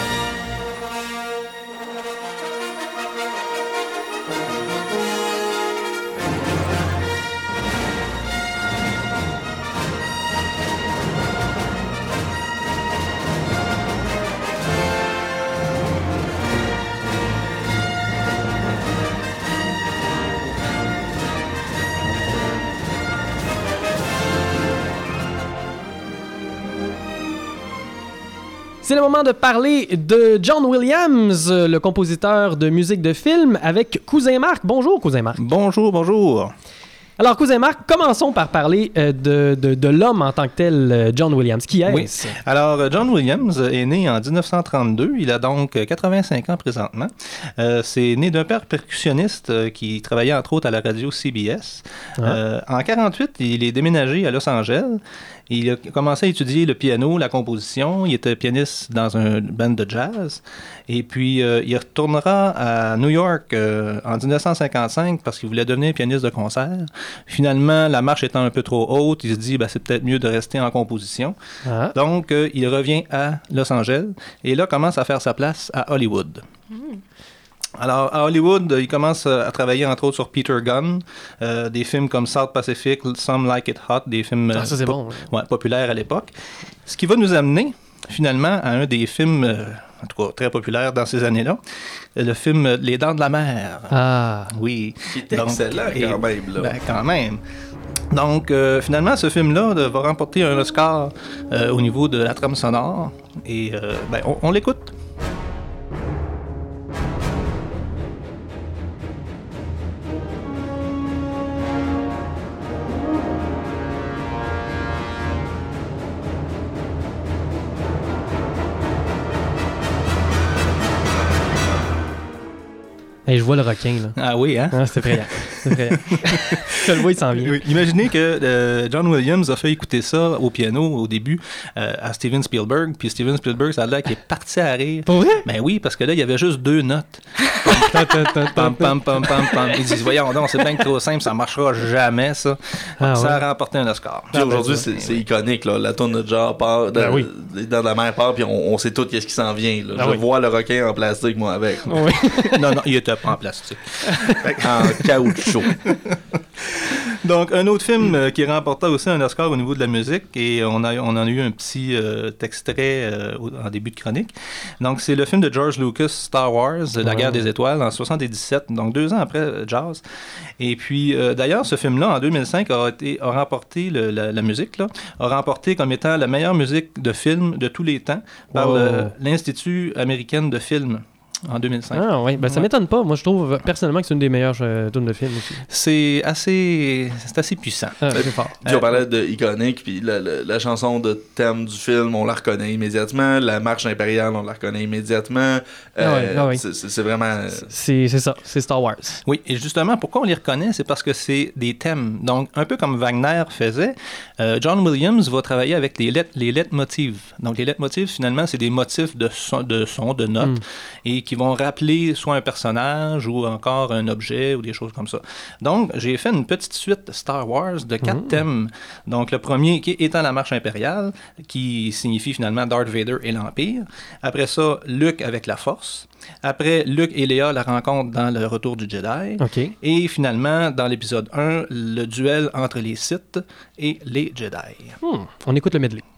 C'est le moment de parler de John Williams, le compositeur de musique de film, avec Cousin Marc. Bonjour, Cousin Marc. Bonjour. Alors, Cousin Marc, commençons par parler de l'homme en tant que tel, John Williams. Qui est-ce? Oui. Alors, John Williams est né en 1932. Il a donc 85 ans présentement. C'est né d'un père percussionniste qui travaillait entre autres à la radio CBS. En 48, il est déménagé à Los Angeles. Il a commencé à étudier le piano, la composition. Il était pianiste dans un band de jazz. Et puis, il retournera à New York en 1955 parce qu'il voulait devenir pianiste de concert. Finalement, la marche étant un peu trop haute, il se dit c'est peut-être mieux de rester en composition. Donc, il revient à Los Angeles et là, commence à faire sa place à Hollywood. Alors, à Hollywood, il commence à travailler entre autres sur Peter Gunn, des films comme South Pacific, Some Like It Hot, des films populaires à l'époque. Ce qui va nous amener finalement à un des films, en tout cas très populaire dans ces années-là, le film Les Dents de la Mer. Ah. Oui. Qui est excellent quand même. Là. Ben, quand même. Donc, finalement, ce film-là va remporter un Oscar au niveau de la trame sonore. Et on l'écoute. Hey, je vois le requin, là. Ah oui, hein? Ah, c'est effrayant. Je le vois, il s'en vient. Oui. Imaginez que John Williams a fait écouter ça au piano au début à Steven Spielberg. Puis Steven Spielberg, ça a l'air qu'il est parti à rire. Pour vrai? Ben oui, parce que là, il y avait juste 2 notes. Pam, pam, pam, pam, pam. Ils disent, voyons donc, c'est bien trop simple, ça marchera jamais, ça. Ça a remporté un Oscar. Puis aujourd'hui, c'est iconique, là. La tourne de genre part, dans la mer part, puis on sait tout qu'est-ce qui s'en vient. Là. Je vois le requin en plastique, moi, avec. Oui. Non, il était pas en plastique. En caoutchouc. Donc, un autre film qui remporta aussi un Oscar au niveau de la musique, et on en a eu un petit extrait en début de chronique. Donc, c'est le film de George Lucas, Star Wars, La guerre des étoiles, en 77, donc 2 ans après Jaws. Et puis, d'ailleurs, ce film-là, en 2005, a remporté, la musique, là, a remporté comme étant la meilleure musique de film de tous les temps par l'Institut américain de film. En 2005. Ah oui, ben ça m'étonne pas. Moi, je trouve personnellement que c'est une des meilleures tunes de film aussi. C'est assez puissant. C'est fort. Puis on parlait de iconique, puis la chanson de thème du film, on la reconnaît immédiatement. La marche impériale, on la reconnaît immédiatement. C'est vraiment... C'est ça, c'est Star Wars. Oui, et justement, pourquoi on les reconnaît? C'est parce que c'est des thèmes. Donc, un peu comme Wagner faisait, John Williams va travailler avec les leitmotifs. Donc, les leitmotifs, finalement, c'est des motifs de son, de notes, et qui vont rappeler soit un personnage ou encore un objet ou des choses comme ça. Donc, j'ai fait une petite suite Star Wars de 4 thèmes. Donc, le premier qui étant la marche impériale, qui signifie finalement Darth Vader et l'Empire. Après ça, Luke avec la Force. Après, Luke et Léa la rencontrent dans le Retour du Jedi. Okay. Et finalement, dans l'épisode 1, le duel entre les Sith et les Jedi. On écoute le medley.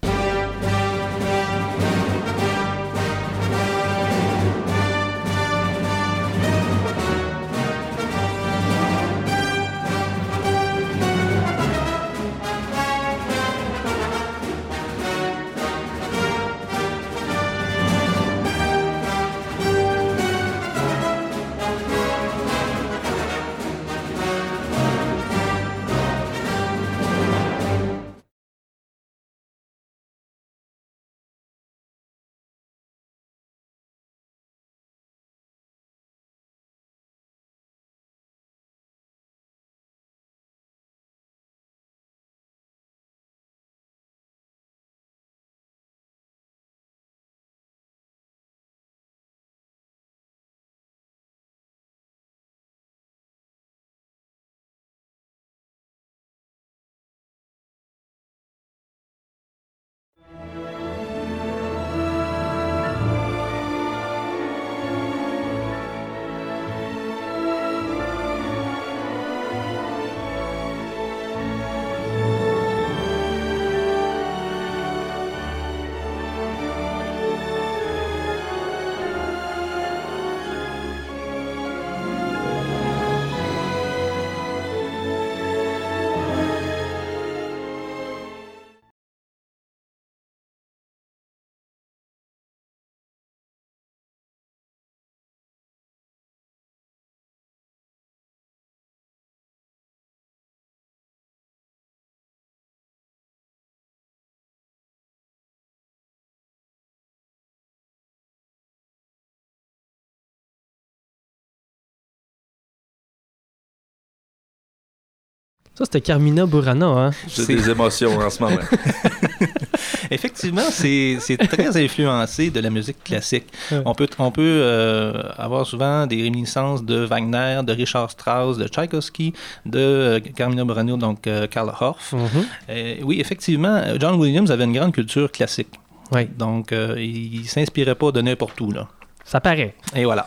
Ça, c'était Carmina Burana, hein? J'ai des émotions en ce moment. Effectivement, c'est très influencé de la musique classique. Ouais. On peut avoir souvent des réminiscences de Wagner, de Richard Strauss, de Tchaïkovski, de Carmina Burana, donc Karl Orff. Oui, effectivement, John Williams avait une grande culture classique. Oui. Donc, il ne s'inspirait pas de n'importe où, là. Ça paraît. Et voilà.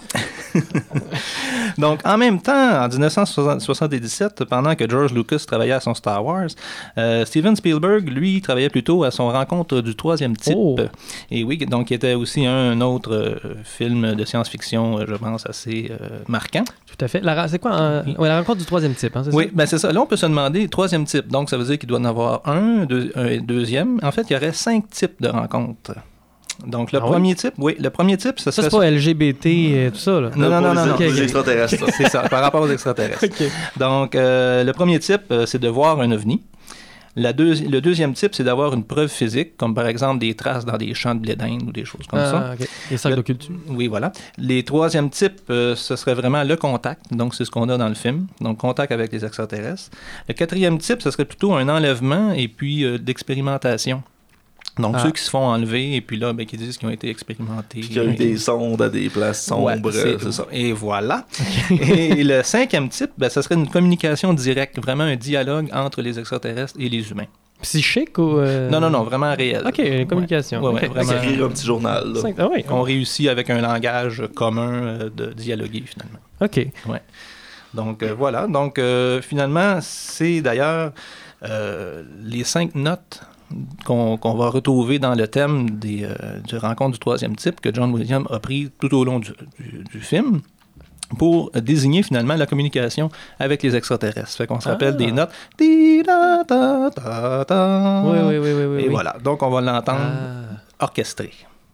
Donc, en même temps, en 1977, pendant que George Lucas travaillait à son Star Wars, Steven Spielberg, lui, travaillait plutôt à son Rencontre du troisième type. Oh. Et oui, donc, il était aussi un autre film de science-fiction, je pense, assez marquant. Tout à fait. C'est quoi? La Rencontre du troisième type, hein, c'est oui, ça? Ben c'est ça. Là, on peut se demander, troisième type. Donc, ça veut dire qu'il doit en avoir un deuxième. En fait, il y aurait 5 types de rencontres. Donc, le premier type, ce serait... Ça, c'est pas LGBT et tout ça, là? Non. Les extraterrestres. C'est ça, par rapport aux extraterrestres. Okay. Donc, le premier type, c'est de voir un ovni. Le deuxième type, c'est d'avoir une preuve physique, comme par exemple des traces dans des champs de blé d'Inde ou des choses comme ça. Okay. Les sacs d'occulture. Oui, voilà. Les troisième types, ce serait vraiment le contact. Donc, c'est ce qu'on a dans le film. Donc, contact avec les extraterrestres. Le quatrième type, ce serait plutôt un enlèvement et puis d'expérimentation. Donc, ceux qui se font enlever, et puis là, qui disent qu'ils ont été expérimentés. Puis qu'il y a eu des sondes à des places sombres, c'est ça. Et voilà. Et le cinquième type, ça serait une communication directe, vraiment un dialogue entre les extraterrestres et les humains. Psychique ou... Non, vraiment réel. OK, une communication. Ouais, vraiment. C'est écrire un petit journal. Là. On réussit avec un langage commun de dialoguer, finalement. OK. Ouais. Donc, voilà. Donc, finalement, c'est d'ailleurs les 5 notes qu'on va retrouver dans le thème du rencontre du troisième type que John Williams a pris tout au long du film pour désigner finalement la communication avec les extraterrestres. Fait qu'on se rappelle des notes. Oui. Et voilà. Donc, on va l'entendre orchestré.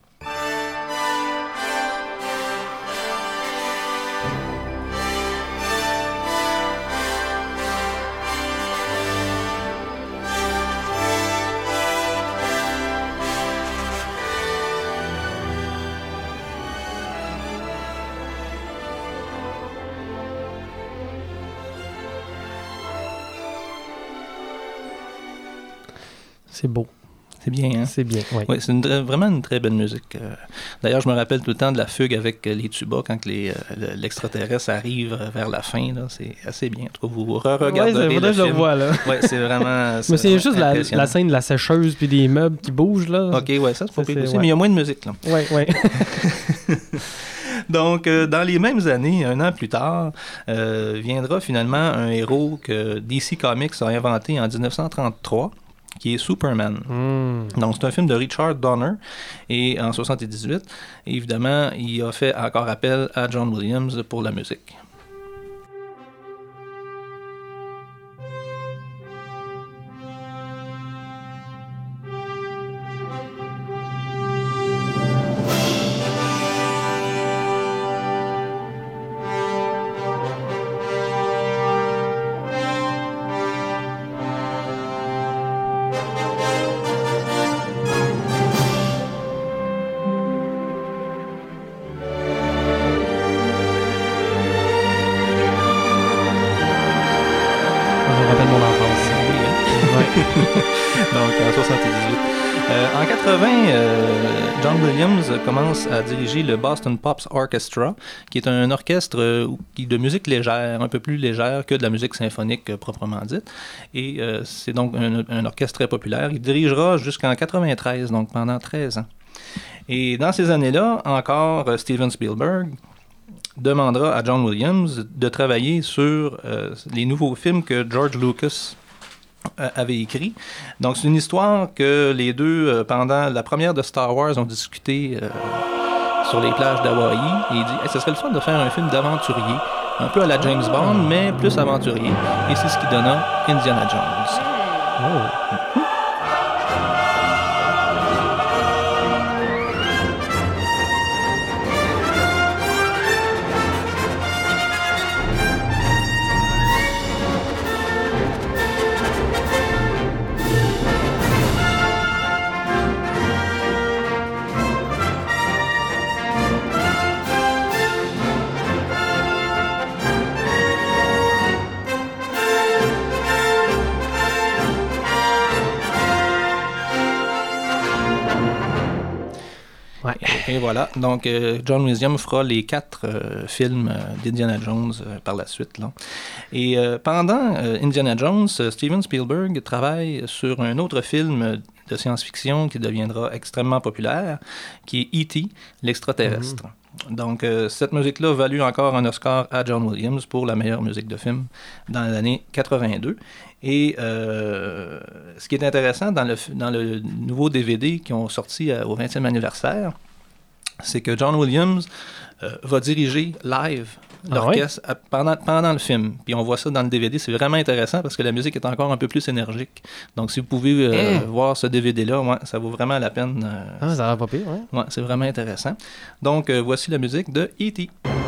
C'est beau. C'est bien, hein? C'est bien, oui. Oui, c'est vraiment une très belle musique. D'ailleurs, je me rappelle tout le temps de la fugue avec les tubas quand l'extraterrestre arrive vers la fin. Là, c'est assez bien. En tout cas, vous re-regarderez le film. Je le vois, là. Oui, c'est vraiment... Mais c'est juste la scène de la sécheuse puis des meubles qui bougent, là. OK, ouais, ça, c'est pas pire aussi, mais il y a moins de musique, là. Oui, oui. Donc, dans les mêmes années, un an plus tard, viendra finalement un héros que DC Comics a inventé en 1933, qui est Superman. Donc, c'est un film de Richard Donner, et en 1978, évidemment, il a fait encore appel à John Williams pour la musique. Donc, en 78. En 80, John Williams commence à diriger le Boston Pops Orchestra, qui est un orchestre de musique légère, un peu plus légère que de la musique symphonique proprement dite. Et c'est donc un orchestre très populaire. Il dirigera jusqu'en 93, donc pendant 13 ans. Et dans ces années-là, encore Steven Spielberg demandera à John Williams de travailler sur les nouveaux films que George Lucas avait écrit. Donc, c'est une histoire que les deux, pendant la première de Star Wars, ont discuté sur les plages d'Hawaï. Et il dit « ce serait le fun de faire un film d'aventurier, un peu à la James Bond, mais plus aventurier. » Et c'est ce qui donna Indiana Jones. Et voilà, donc John Williams fera les 4 films d'Indiana Jones par la suite. Là. Et pendant Indiana Jones, Steven Spielberg travaille sur un autre film de science-fiction qui deviendra extrêmement populaire, qui est E.T., l'extraterrestre. Donc, cette musique-là valut encore un Oscar à John Williams pour la meilleure musique de film dans l'année 82. Et ce qui est intéressant dans le nouveau DVD qui ont sorti au 20e anniversaire, c'est que John Williams va diriger live l'orchestre pendant le film. Puis on voit ça dans le DVD. C'est vraiment intéressant parce que la musique est encore un peu plus énergique. Donc, si vous pouvez voir ce DVD-là, ça vaut vraiment la peine. Ça va pas pire, ouais. Ouais, c'est vraiment intéressant. Donc, voici la musique de E.T.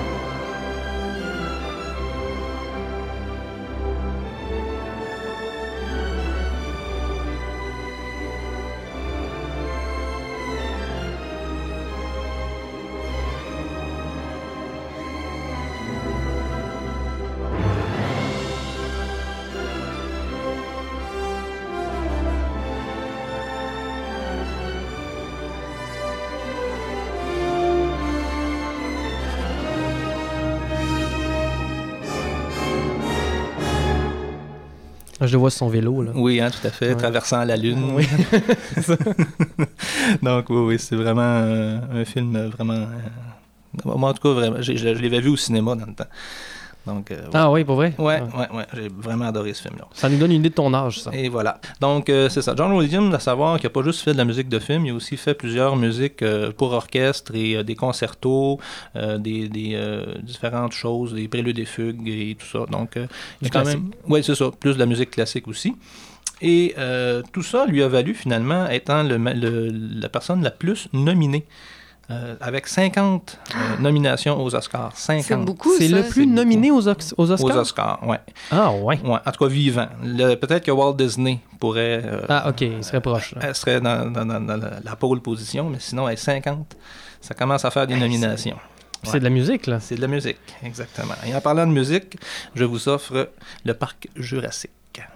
Je le vois sur son vélo, là. Oui, hein, tout à fait, traversant la Lune. Oui. Donc, oui, c'est vraiment un film vraiment Moi, en tout cas, vraiment, je l'avais vu au cinéma dans le temps. Donc, ouais. Ah oui, pour vrai? Ouais. J'ai vraiment adoré ce film-là. Ça nous donne une idée de ton âge, ça. Et voilà. Donc, c'est ça. John Williams, à savoir qu'il n'a pas juste fait de la musique de film, il a aussi fait plusieurs musiques pour orchestre et des concertos, des différentes choses, des préludes et fugues et tout ça. Donc, il quand même... Oui, c'est ça. Plus de la musique classique aussi. Et tout ça lui a valu, finalement, étant la personne la plus nominée. Avec 50 nominations aux Oscars. 50. C'est beaucoup, c'est ça. le plus nominé aux Oscars? Aux Oscars, oui. Ah, ouais. Ouais, en tout cas, vivant. Peut-être que Walt Disney pourrait... ah, OK, il serait proche. Elle serait dans la pole position, mais sinon, elle est 50. Ça commence à faire des nominations. C'est de la musique, là. C'est de la musique, exactement. Et en parlant de musique, je vous offre le Parc Jurassique.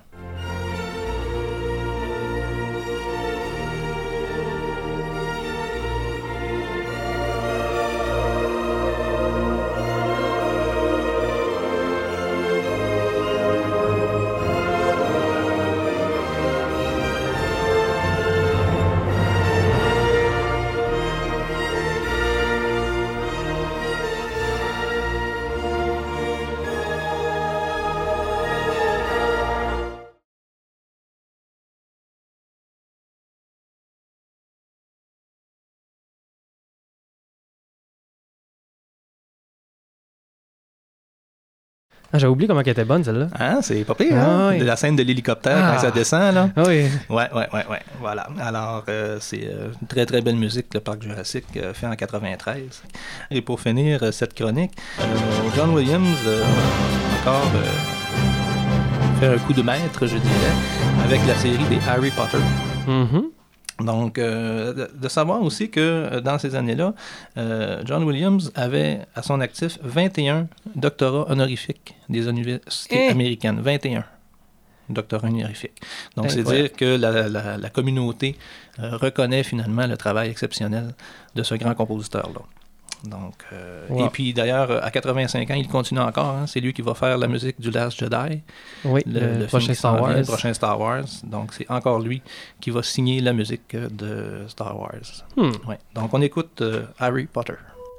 Ah, j'avais oublié comment elle était bonne, celle-là. Ah, c'est pas pire, hein? Oui. De la scène de l'hélicoptère quand ça descend, là. Oui. Ouais. Voilà. Alors, c'est une très, très belle musique, le Parc Jurassique, fait en 93. Et pour finir cette chronique, John Williams encore fait un coup de maître, je dirais, avec la série des Harry Potter. Mm-hmm. Donc, de savoir aussi que dans ces années-là, John Williams avait à son actif 21 doctorats honorifiques des universités américaines. 21 doctorats honorifiques. Donc, c'est dire que la communauté reconnaît finalement le travail exceptionnel de ce grand compositeur-là. Donc, et puis d'ailleurs, à 85 ans, il continue encore. Hein. C'est lui qui va faire la musique du Last Jedi. Oui, le prochain Star Wars. Le prochain Star Wars. Donc, c'est encore lui qui va signer la musique de Star Wars. Ouais. Donc, on écoute Harry Potter.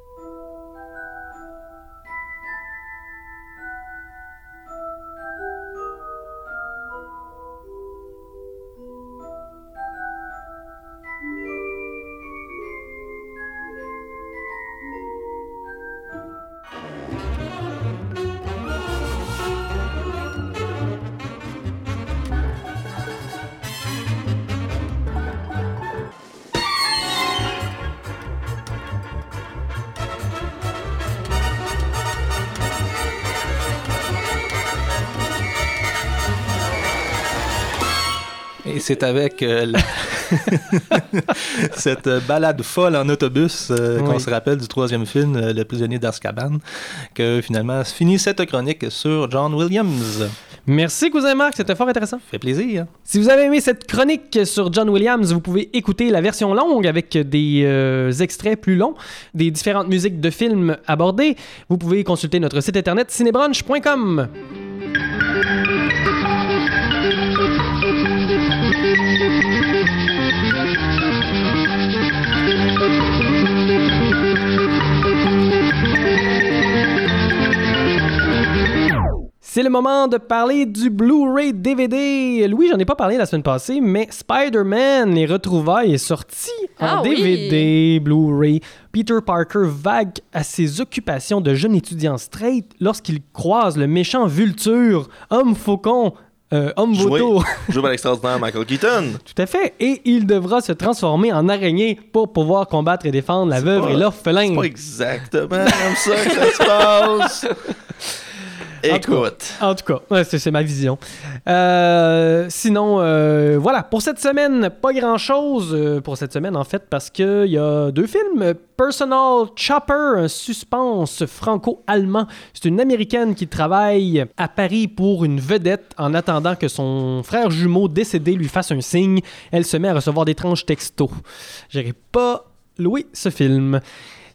Et c'est avec cette balade folle en autobus qu'on se rappelle du troisième film, Le prisonnier d'Azkaban, que finalement se finit cette chronique sur John Williams. Merci, cousin Marc, c'était fort intéressant. Ça fait plaisir. Si vous avez aimé cette chronique sur John Williams, vous pouvez écouter la version longue avec des extraits plus longs, des différentes musiques de films abordées. Vous pouvez consulter notre site internet cinébrunch.com. C'est le moment de parler du Blu-ray DVD. Louis, j'en ai pas parlé la semaine passée, mais Spider-Man, les retrouvailles, est sorti en DVD, Blu-ray. Peter Parker vague à ses occupations de jeune étudiant straight lorsqu'il croise le méchant Vulture, homme faucon, homme vautour. Joué par l'extraordinaire Michael Keaton. Tout à fait. Et il devra se transformer en araignée pour pouvoir combattre et défendre la veuve et l'orphelin. C'est pas exactement comme ça que ça se passe. Écoute. En tout cas, ouais, c'est ma vision. Sinon, voilà, pour cette semaine, pas grand-chose pour cette semaine, en fait, parce qu'il y a 2 films. Personal Chopper, un suspense franco-allemand. C'est une Américaine qui travaille à Paris pour une vedette en attendant que son frère jumeau décédé lui fasse un signe. Elle se met à recevoir d'étranges textos. J'aurais pas loué ce film.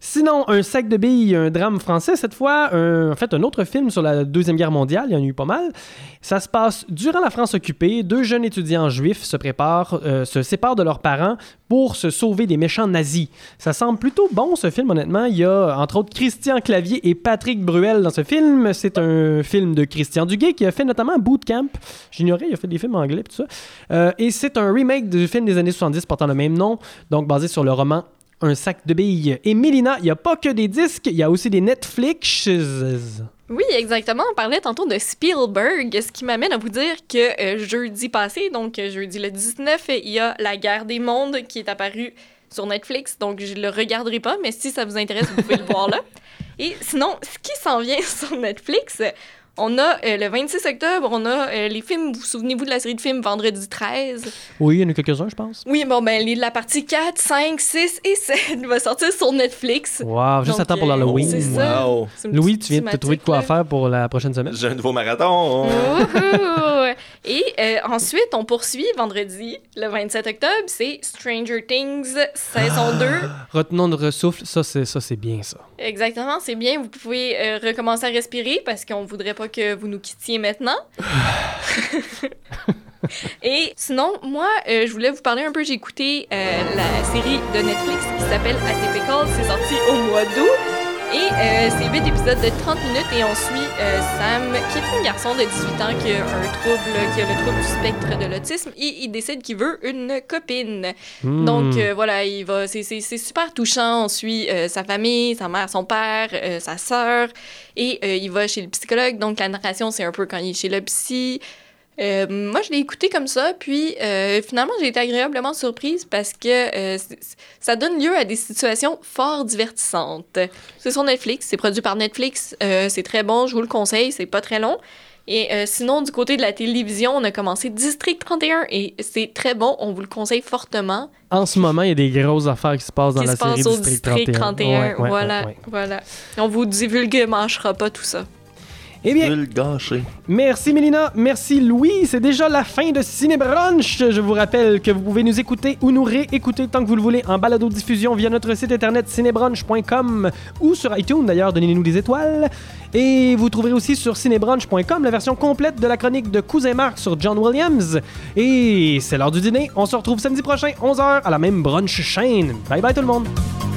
Sinon, Un sac de billes, un drame français cette fois, en fait un autre film sur la Deuxième Guerre mondiale, il y en a eu pas mal. Ça se passe durant la France occupée. 2 jeunes étudiants juifs se séparent de leurs parents pour se sauver des méchants nazis. Ça semble plutôt bon ce film honnêtement. Il y a entre autres Christian Clavier et Patrick Bruel dans ce film. C'est un film de Christian Duguay qui a fait notamment Bootcamp. J'ignorais, il a fait des films anglais et tout ça. Et c'est un remake du film des années 70 portant le même nom, donc basé sur le roman Un sac de billes. Et Mélina, il n'y a pas que des disques, il y a aussi des Netflix. Oui, exactement. On parlait tantôt de Spielberg, ce qui m'amène à vous dire que jeudi passé, donc jeudi le 19, il y a La Guerre des mondes qui est apparue sur Netflix, donc je le regarderai pas, mais si ça vous intéresse, vous pouvez le voir là. Et sinon, ce qui s'en vient sur Netflix... On a le 26 octobre, on a les films, vous souvenez-vous de la série de films Vendredi 13? Oui, il y en a quelques-uns, je pense. Oui, bon, ben, la partie 4, 5, 6 et 7 va sortir sur Netflix. Wow, juste à temps pour l'Halloween. C'est ça. Wow. Louis, tu viens de te trouver de quoi faire pour la prochaine semaine? J'ai un nouveau marathon. Et ensuite, on poursuit vendredi, le 27 octobre, c'est Stranger Things, saison 2. Retenons notre souffle, ça c'est bien ça. Exactement, c'est bien. Vous pouvez recommencer à respirer parce qu'on voudrait pas que vous nous quittiez maintenant. Et sinon, moi, je voulais vous parler un peu. J'ai écouté la série de Netflix qui s'appelle Atypical. C'est sorti au mois d'août. Et c'est 8 épisodes de 30 minutes et on suit Sam, qui est un garçon de 18 ans qui a le trouble du spectre de l'autisme et il décide qu'il veut une copine. Donc voilà, c'est super touchant. On suit sa famille, sa mère, son père, sa sœur et il va chez le psychologue. Donc la narration, c'est un peu quand il est chez le psy. Moi, je l'ai écouté comme ça, puis finalement, j'ai été agréablement surprise parce que ça donne lieu à des situations fort divertissantes. C'est sur Netflix, c'est produit par Netflix, c'est très bon, je vous le conseille, c'est pas très long. Et sinon, du côté de la télévision, on a commencé District 31 et c'est très bon, on vous le conseille fortement. En ce moment, il y a des grosses affaires qui se passent dans la série District 31. Voilà. On vous divulguera pas tout ça. Eh bien, merci Mélina, merci Louis. C'est déjà la fin de Cinébrunch. Je vous rappelle que vous pouvez nous écouter ou nous réécouter tant que vous le voulez en balado-diffusion via notre site internet cinébrunch.com ou sur iTunes d'ailleurs, donnez-nous des étoiles. Et vous trouverez aussi sur cinébrunch.com la version complète de la chronique de Cousin Marc sur John Williams. Et c'est l'heure du dîner. On se retrouve samedi prochain, 11h, à la même brunch chaîne. Bye bye tout le monde.